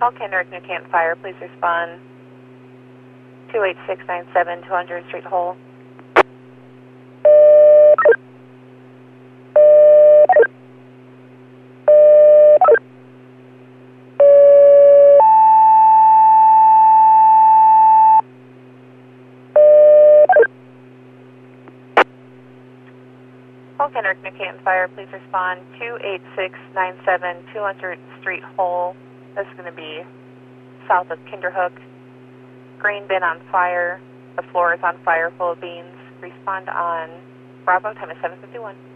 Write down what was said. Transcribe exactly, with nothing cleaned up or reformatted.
All Kendrick, New Canton Fire, please respond. two eight six nine seven, two hundred Street Hole. All Kendrick, New Canton Fire, please respond. two eight six nine seven, two hundred Street Hole. This is going to be south of Kinderhook. Grain bin on fire. The floor is on fire, full of beans. Respond on Bravo. Time is seven fifty-one.